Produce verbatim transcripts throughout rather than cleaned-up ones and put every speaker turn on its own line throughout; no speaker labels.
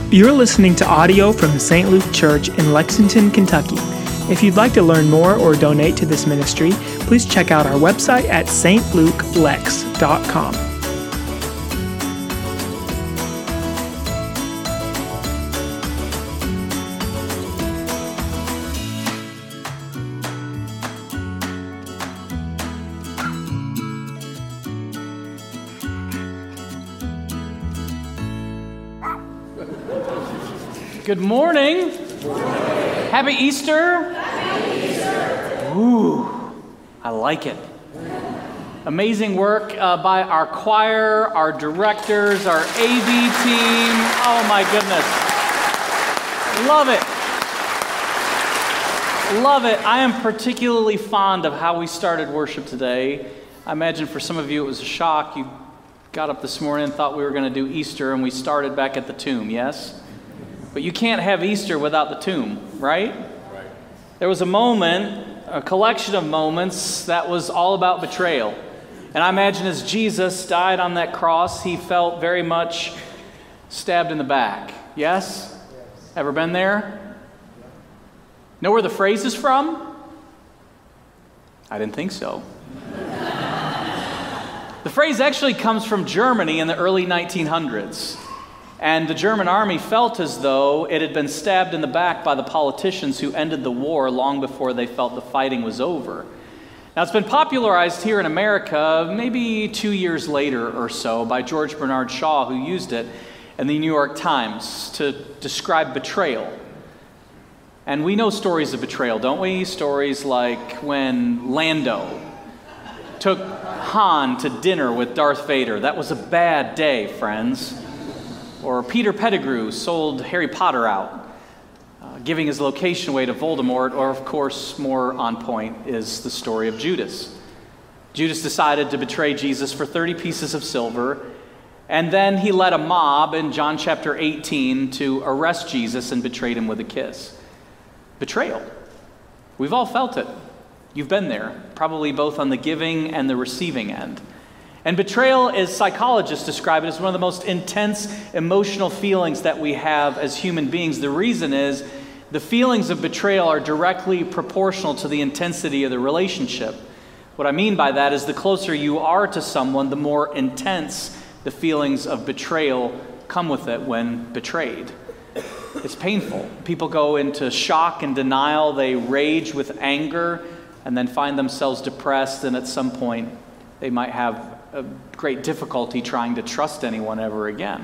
You're listening to audio from Saint Luke Church in Lexington, Kentucky. If you'd like to learn more or donate to this ministry, please check out our website at s t luke lex dot com.
Good morning. Good morning. Happy Easter. Happy Easter. Ooh, I like it. Amazing work uh, by our choir, our directors, our A V team. Oh my goodness. Love it. Love it. I am particularly fond of how we started worship today. I imagine for some of you it was a shock. You got up this morning and thought we were going to do Easter, and we started back at the tomb, yes? But you can't have Easter without the tomb, right? Right. There was a moment, a collection of moments that was all about betrayal. And I imagine as Jesus died on that cross, he felt very much stabbed in the back. Yes? Yes. Ever been there? Know where the phrase is from? I didn't think so. The phrase actually comes from Germany in the early nineteen hundreds. And the German army felt as though it had been stabbed in the back by the politicians who ended the war long before they felt the fighting was over. Now, it's been popularized here in America maybe two years later or so by George Bernard Shaw, who used it in the New York Times to describe betrayal. And we know stories of betrayal, don't we? Stories like when Lando took Han to dinner with Darth Vader. That was a bad day, friends. Or Peter Pettigrew sold Harry Potter out, uh, giving his location away to Voldemort. Or, of course, more on point is the story of Judas. Judas decided to betray Jesus for thirty pieces of silver, and then he led a mob in John chapter eighteen to arrest Jesus and betrayed him with a kiss. Betrayal. We've all felt it. You've been there, probably both on the giving and the receiving end. And betrayal, as psychologists describe it, is one of the most intense emotional feelings that we have as human beings. The reason is the feelings of betrayal are directly proportional to the intensity of the relationship. What I mean by that is the closer you are to someone, the more intense the feelings of betrayal come with it when betrayed. It's painful. People go into shock and denial. They rage with anger and then find themselves depressed, and at some point they might have a great difficulty trying to trust anyone ever again.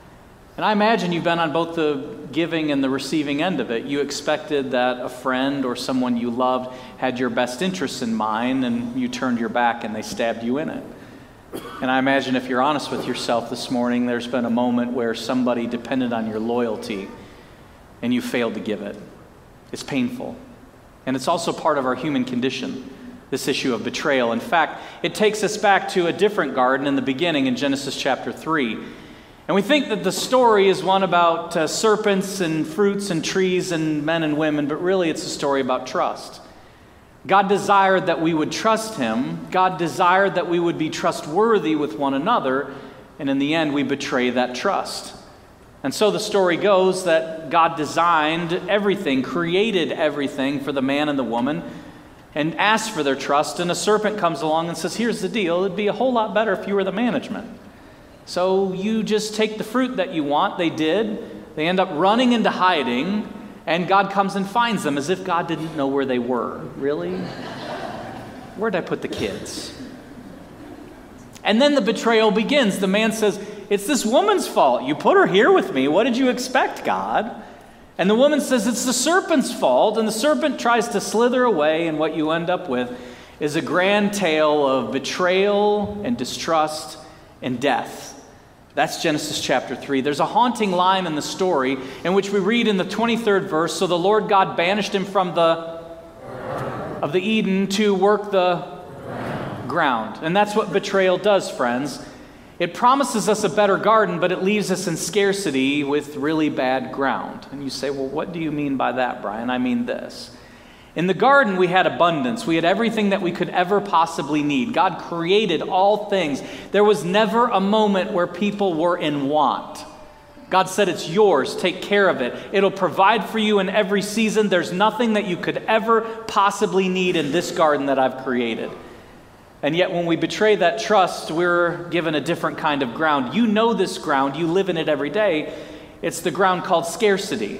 And I imagine you've been on both the giving and the receiving end of it. You expected that a friend or someone you loved had your best interests in mind, and you turned your back and they stabbed you in it. And I imagine if you're honest with yourself this morning, there's been a moment where somebody depended on your loyalty and you failed to give it. It's painful. And it's also part of our human condition, this issue of betrayal. In fact, it takes us back to a different garden in the beginning in Genesis chapter three. And we think that the story is one about uh, serpents and fruits and trees and men and women, but really it's a story about trust. God desired that we would trust him. God desired that we would be trustworthy with one another. And in the end, we betray that trust. And so the story goes that God designed everything, created everything for the man and the woman, and asked for their trust, and a serpent comes along and says, here's the deal, it'd be a whole lot better if you were the management. So you just take the fruit that you want. They did. They end up running into hiding, and God comes and finds them as if God didn't know where they were. Really? Where'd I put the kids? And then the betrayal begins. The man says, it's this woman's fault. You put her here with me. What did you expect, God? And the woman says it's the serpent's fault, and the serpent tries to slither away, and what you end up with is a grand tale of betrayal and distrust and death. That's Genesis chapter three. There's a haunting line in the story in which we read in the twenty-third verse, so the Lord God banished him from the of the Eden to work the ground. And that's what betrayal does, friends. It promises us a better garden, but it leaves us in scarcity with really bad ground. And you say, well, what do you mean by that, Brian? I mean this. In the garden, we had abundance. We had everything that we could ever possibly need. God created all things. There was never a moment where people were in want. God said it's yours. Take care of it. It'll provide for you in every season. There's nothing that you could ever possibly need in this garden that I've created. And yet when we betray that trust, we're given a different kind of ground. You know this ground. You live in it every day. It's the ground called scarcity.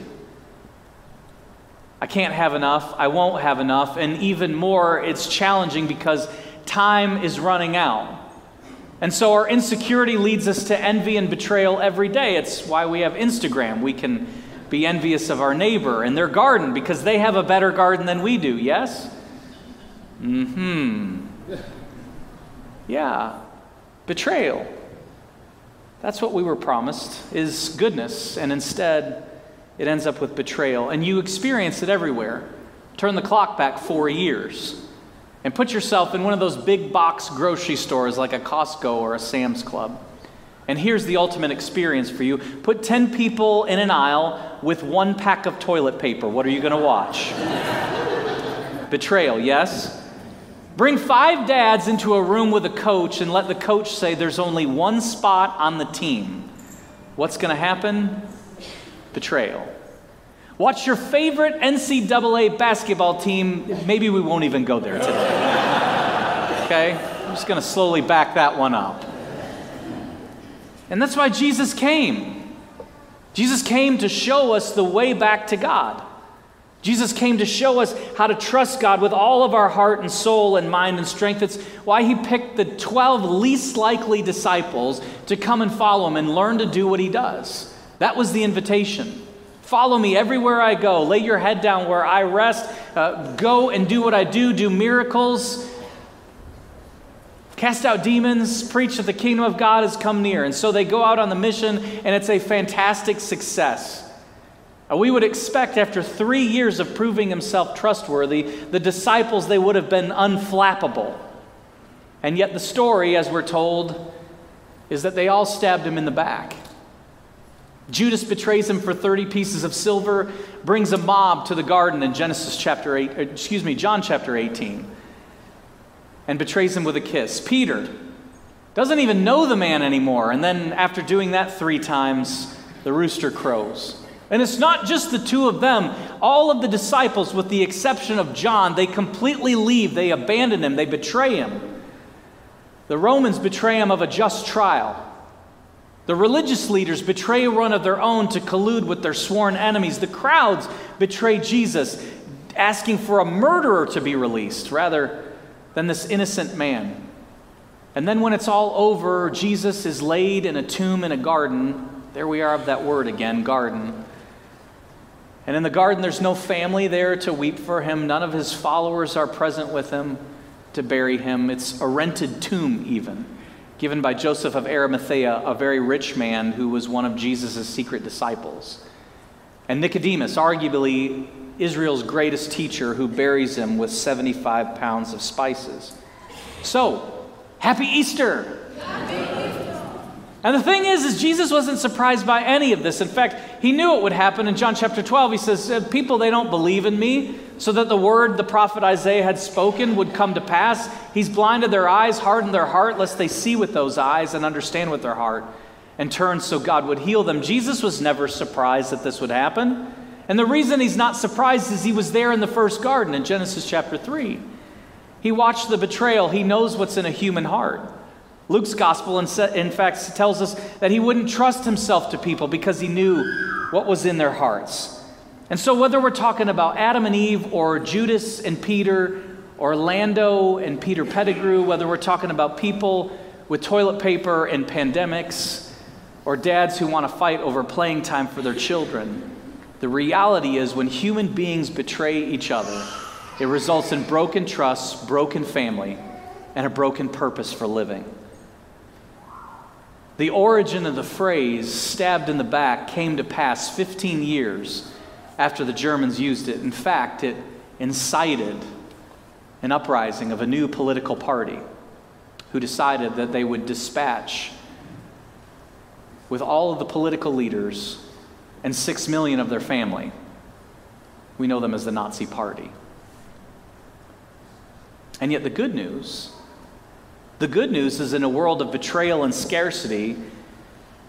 I can't have enough. I won't have enough. And even more, it's challenging because time is running out. And so our insecurity leads us to envy and betrayal every day. It's why we have Instagram. We can be envious of our neighbor and their garden because they have a better garden than we do, yes? Mm-hmm. Yeah. Betrayal. That's what we were promised, is goodness. And instead, it ends up with betrayal. And you experience it everywhere. Turn the clock back four years. And put yourself in one of those big box grocery stores like a Costco or a Sam's Club. And here's the ultimate experience for you. Put ten people in an aisle with one pack of toilet paper. What are you going to watch? Betrayal, yes? Bring five dads into a room with a coach and let the coach say there's only one spot on the team. What's going to happen? Betrayal. Watch your favorite N C double A basketball team. Maybe we won't even go there today. Okay? I'm just going to slowly back that one up. And that's why Jesus came. Jesus came to show us the way back to God. Jesus came to show us how to trust God with all of our heart and soul and mind and strength. It's why he picked the twelve least likely disciples to come and follow him and learn to do what he does. That was the invitation. Follow me everywhere I go. Lay your head down where I rest. Uh, go and do what I do. Do miracles. Cast out demons. Preach that the kingdom of God has come near. And so they go out on the mission, and it's a fantastic success. We would expect after three years of proving himself trustworthy, the disciples, they would have been unflappable. And yet the story, as we're told, is that they all stabbed him in the back. Judas betrays him for thirty pieces of silver, brings a mob to the garden in Genesis chapter eight, excuse me, John chapter eighteen, and betrays him with a kiss. Peter doesn't even know the man anymore. And then after doing that three times, the rooster crows. And it's not just the two of them. All of the disciples, with the exception of John, they completely leave. They abandon him. They betray him. The Romans betray him of a just trial. The religious leaders betray one of their own to collude with their sworn enemies. The crowds betray Jesus, asking for a murderer to be released rather than this innocent man. And then when it's all over, Jesus is laid in a tomb in a garden. There we are of that word again, garden. And in the garden, there's no family there to weep for him. None of his followers are present with him to bury him. It's a rented tomb even, given by Joseph of Arimathea, a very rich man who was one of Jesus' secret disciples. And Nicodemus, arguably Israel's greatest teacher, who buries him with seventy-five pounds of spices. So, happy Easter! Happy Easter! And the thing is, is Jesus wasn't surprised by any of this. In fact, he knew it would happen. In John chapter twelve, he says, people, they don't believe in me, so that the word the prophet Isaiah had spoken would come to pass. He's blinded their eyes, hardened their heart, lest they see with those eyes and understand with their heart, and turn so God would heal them. Jesus was never surprised that this would happen. And the reason he's not surprised is he was there in the first garden in Genesis chapter three. He watched the betrayal. He knows what's in a human heart. Luke's gospel, in fact, tells us that he wouldn't trust himself to people because he knew what was in their hearts. And so whether we're talking about Adam and Eve or Judas and Peter or Lando and Peter Pettigrew, whether we're talking about people with toilet paper and pandemics or dads who want to fight over playing time for their children, the reality is when human beings betray each other, it results in broken trust, broken family, and a broken purpose for living. The origin of the phrase, stabbed in the back, came to pass fifteen years after the Germans used it. In fact, it incited an uprising of a new political party who decided that they would dispatch with all of the political leaders and six million of their family. We know them as the Nazi Party. And yet the good news The good news is in a world of betrayal and scarcity,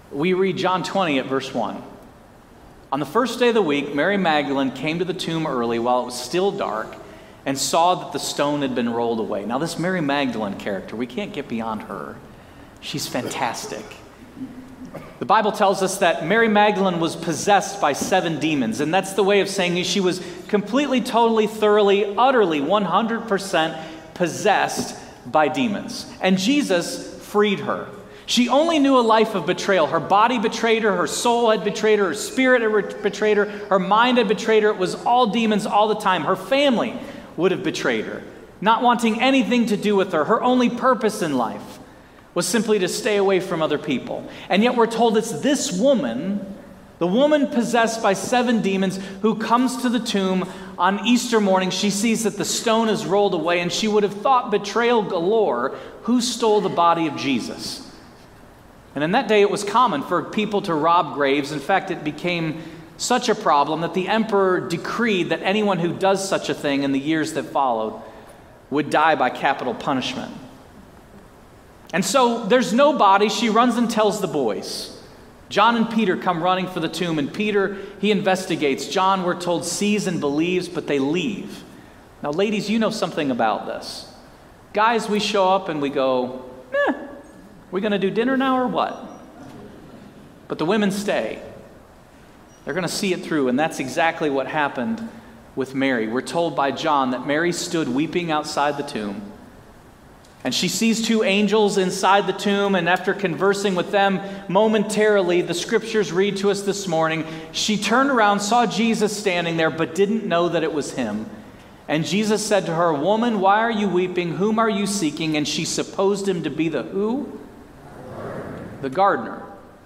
We read John twenty at verse one. On the first day of the week, Mary Magdalene came to the tomb early while it was still dark and saw that the stone had been rolled away. Now this Mary Magdalene character, we can't get beyond her. She's fantastic. The Bible tells us that Mary Magdalene was possessed by seven demons, and that's the way of saying she was completely, totally, thoroughly, utterly, one hundred percent possessed by demons. And Jesus freed her. She only knew a life of betrayal. Her body betrayed her, her soul had betrayed her, her spirit had betrayed her, her mind had betrayed her. It was all demons all the time. Her family would have betrayed her, not wanting anything to do with her. Her only purpose in life was simply to stay away from other people. And yet we're told it's this woman, the woman possessed by seven demons, who comes to the tomb on Easter morning. She sees that the stone is rolled away, and she would have thought betrayal galore. Who stole the body of Jesus? And in that day, it was common for people to rob graves. In fact, it became such a problem that the emperor decreed that anyone who does such a thing in the years that followed would die by capital punishment. And so there's no body. She runs and tells the boys. John and Peter come running for the tomb, and Peter, he investigates. John, we're told, sees and believes, but they leave. Now, ladies, you know something about this. Guys, we show up and we go, eh, we going to do dinner now or what? But the women stay. They're going to see it through, and that's exactly what happened with Mary. We're told by John that Mary stood weeping outside the tomb, and she sees two angels inside the tomb, and after conversing with them momentarily, the scriptures read to us this morning, she turned around, saw Jesus standing there, but didn't know that it was him. And Jesus said to her, "Woman, why are you weeping? Whom are you seeking?" And she supposed him to be the who? The gardener.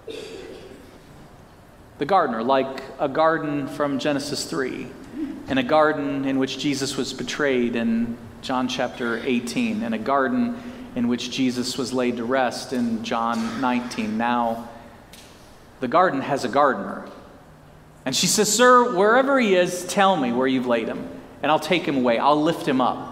The gardener, like a garden from Genesis three, and a garden in which Jesus was betrayed in John chapter eighteen, and a garden in which Jesus was laid to rest in John nineteen. Now, the garden has a gardener. And she says, "Sir, wherever he is, tell me where you've laid him, and I'll take him away. I'll lift him up."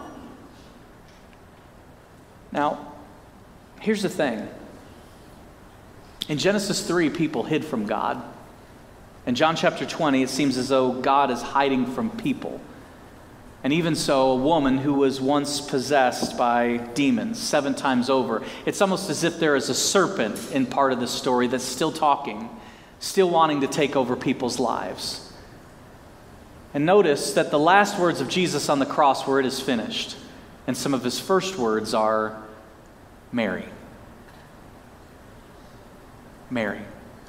Now, here's the thing. In Genesis three, people hid from God. In John chapter twenty, it seems as though God is hiding from people. And even so, a woman who was once possessed by demons seven times over, it's almost as if there is a serpent in part of the story that's still talking, still wanting to take over people's lives. And notice that the last words of Jesus on the cross were, "It is finished." And some of his first words are, "Mary. Mary,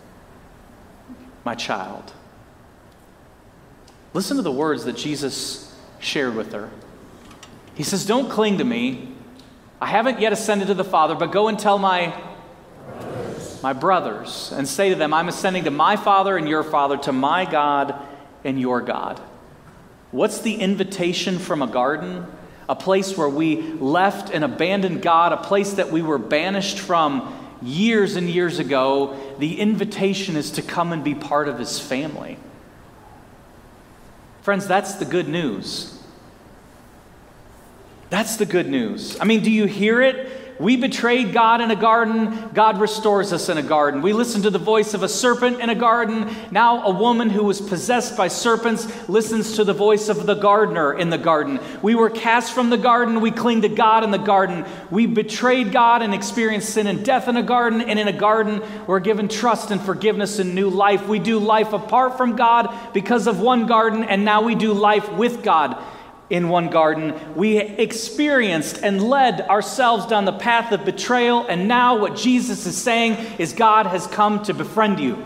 my child." Listen to the words that Jesus shared with her. He says, "Don't cling to me. I haven't yet ascended to the Father, but go and tell my brothers. my brothers and say to them, I'm ascending to my Father and your Father, to my God and your God." What's the invitation from a garden? A place where we left and abandoned God, a place that we were banished from years and years ago. The invitation is to come and be part of his family. Friends, that's the good news. That's the good news. I mean, do you hear it? We betrayed God in a garden. God restores us in a garden. We listened to the voice of a serpent in a garden. Now a woman who was possessed by serpents listens to the voice of the gardener in the garden. We were cast from the garden. We cling to God in the garden. We betrayed God and experienced sin and death in a garden. And in a garden, we're given trust and forgiveness and new life. We do life apart from God because of one garden. And now we do life with God in one garden. We experienced and led ourselves down the path of betrayal, and now what Jesus is saying is God has come to befriend you.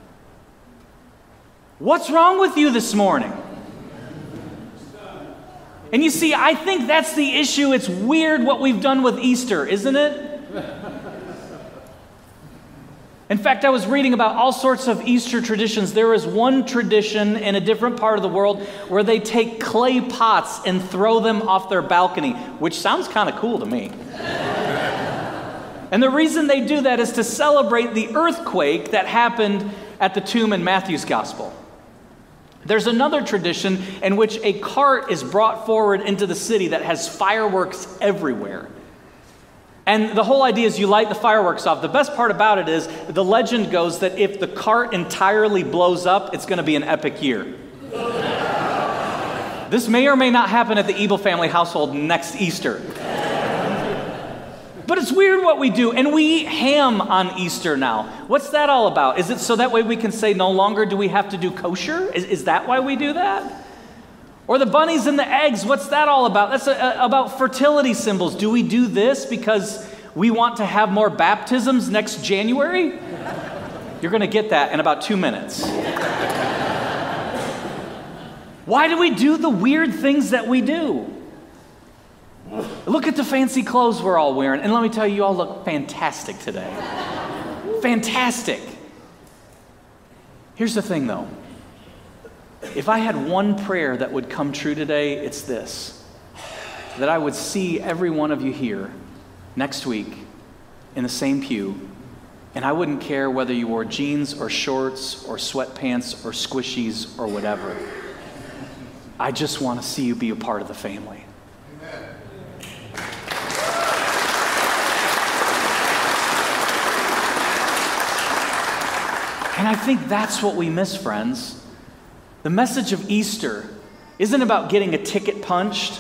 What's wrong with you this morning? And you see, I think that's the issue. It's weird what we've done with Easter, isn't it? In fact, I was reading about all sorts of Easter traditions. There is one tradition in a different part of the world where they take clay pots and throw them off their balcony, which sounds kind of cool to me. And the reason they do that is to celebrate the earthquake that happened at the tomb in Matthew's gospel. There's another tradition in which a cart is brought forward into the city that has fireworks everywhere. And the whole idea is you light the fireworks off. The best part about it is the legend goes that if the cart entirely blows up, it's going to be an epic year. This may or may not happen at the Ebel family household next Easter. But it's weird what we do, and we eat ham on Easter now. What's that all about? Is it so that way we can say no longer do we have to do kosher? Is, is that why we do that? Or the bunnies and the eggs, what's that all about? That's a, a, about fertility symbols. Do we do this because we want to have more baptisms next January? You're going to get that in about two minutes. Why do we do the weird things that we do? Look at the fancy clothes we're all wearing. And let me tell you, you all look fantastic today. Fantastic. Here's the thing, though. If I had one prayer that would come true today, it's this. That I would see every one of you here next week in the same pew, and I wouldn't care whether you wore jeans or shorts or sweatpants or squishies or whatever. I just want to see you be a part of the family. And I think that's what we miss, friends. The message of Easter isn't about getting a ticket punched.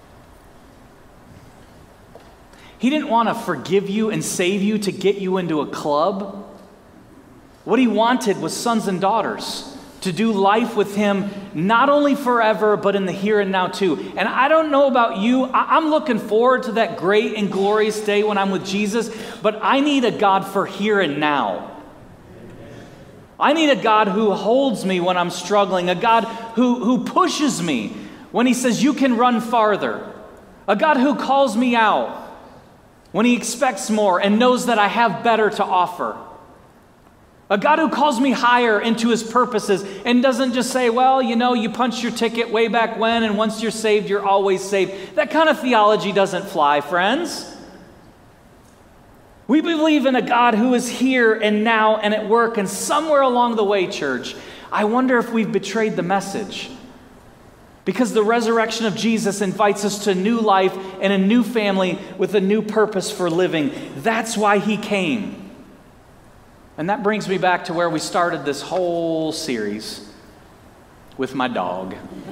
He didn't want to forgive you and save you to get you into a club. What he wanted was sons and daughters to do life with him, not only forever, but in the here and now too. And I don't know about you, I'm looking forward to that great and glorious day when I'm with Jesus, but I need a God for here and now. I need a God who holds me when I'm struggling, a God who, who pushes me when he says, you can run farther, a God who calls me out when he expects more and knows that I have better to offer, a God who calls me higher into his purposes and doesn't just say, well, you know, you punched your ticket way back when, and once you're saved, you're always saved. That kind of theology doesn't fly, friends. We believe in a God who is here and now and at work, and somewhere along the way, church, I wonder if we've betrayed the message. Because the resurrection of Jesus invites us to new life and a new family with a new purpose for living. That's why he came. And that brings me back to where we started this whole series, with my dog.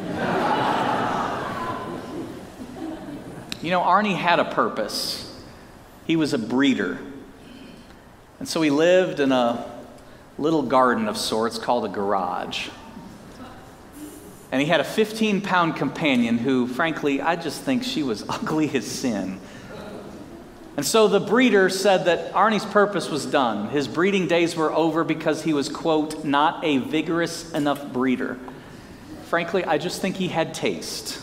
You know, Arnie had a purpose. He was a breeder. And so he lived in a little garden of sorts called a garage. And he had a fifteen-pound companion who, frankly, I just think she was ugly as sin. And so the breeder said that Arnie's purpose was done. His breeding days were over because he was, quote, not a vigorous enough breeder. Frankly, I just think he had taste.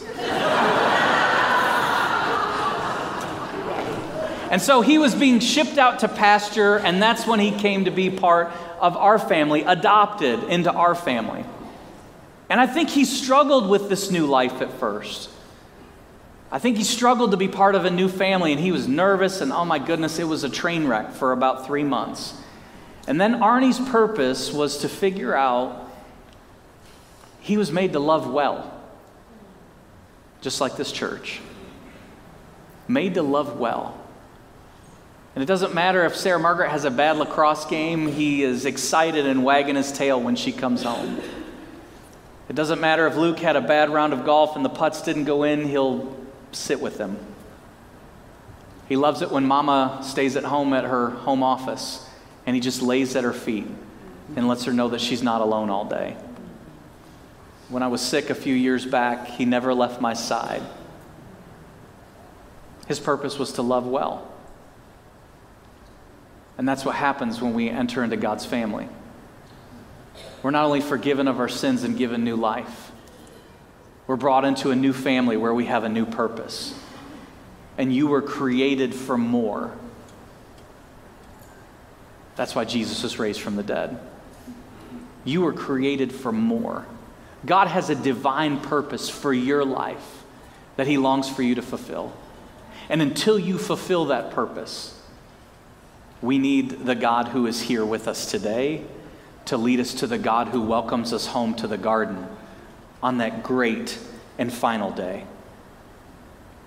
And so he was being shipped out to pasture, and that's when he came to be part of our family, adopted into our family. And I think he struggled with this new life at first. I think he struggled to be part of a new family, and he was nervous, and oh my goodness, it was a train wreck for about three months. And then Arnie's purpose was to figure out he was made to love well, just like this church. Made to love well. And it doesn't matter if Sarah Margaret has a bad lacrosse game, he is excited and wagging his tail when she comes home. It doesn't matter if Luke had a bad round of golf and the putts didn't go in, he'll sit with them. He loves it when Mama stays at home at her home office and he just lays at her feet and lets her know that she's not alone all day. When I was sick a few years back, he never left my side. His purpose was to love well. And that's what happens when we enter into God's family. We're not only forgiven of our sins and given new life, we're brought into a new family where we have a new purpose. And you were created for more. That's why Jesus was raised from the dead. You were created for more. God has a divine purpose for your life that he longs for you to fulfill. And until you fulfill that purpose, we need the God who is here with us today to lead us to the God who welcomes us home to the garden on that great and final day.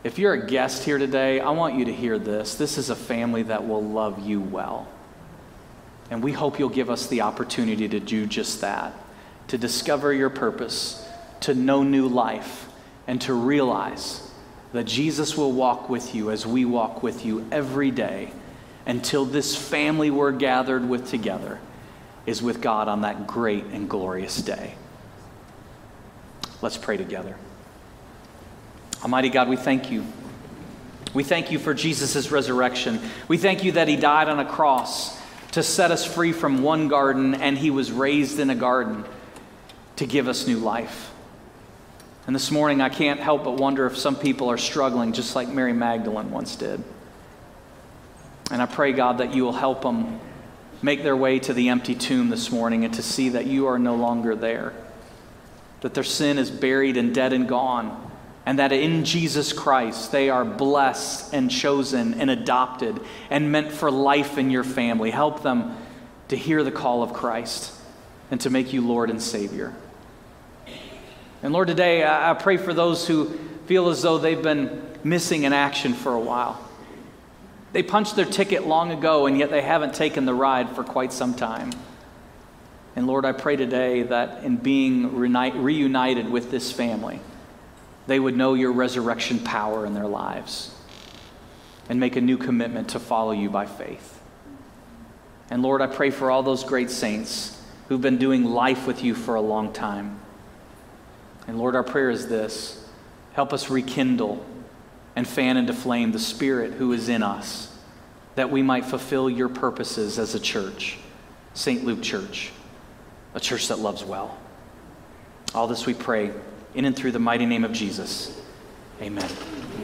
If you're a guest here today, I want you to hear this. This is a family that will love you well. And we hope you'll give us the opportunity to do just that, to discover your purpose, to know new life, and to realize that Jesus will walk with you as we walk with you every day until this family we're gathered with together is with God on that great and glorious day. Let's pray together. Almighty God, we thank you. We thank you for Jesus' resurrection. We thank you that he died on a cross to set us free from one garden, and he was raised in a garden to give us new life. And this morning, I can't help but wonder if some people are struggling just like Mary Magdalene once did. And I pray, God, that you will help them make their way to the empty tomb this morning and to see that you are no longer there, that their sin is buried and dead and gone, and that in Jesus Christ they are blessed and chosen and adopted and meant for life in your family. Help them to hear the call of Christ and to make you Lord and Savior. And Lord, today I pray for those who feel as though they've been missing in action for a while. They punched their ticket long ago, and yet they haven't taken the ride for quite some time. And Lord, I pray today that in being reuni- reunited with this family, they would know your resurrection power in their lives and make a new commitment to follow you by faith. And Lord, I pray for all those great saints who've been doing life with you for a long time. And Lord, our prayer is this: help us rekindle and fan into flame the Spirit who is in us, that we might fulfill your purposes as a church, Saint Luke Church, a church that loves well. All this we pray in and through the mighty name of Jesus. Amen.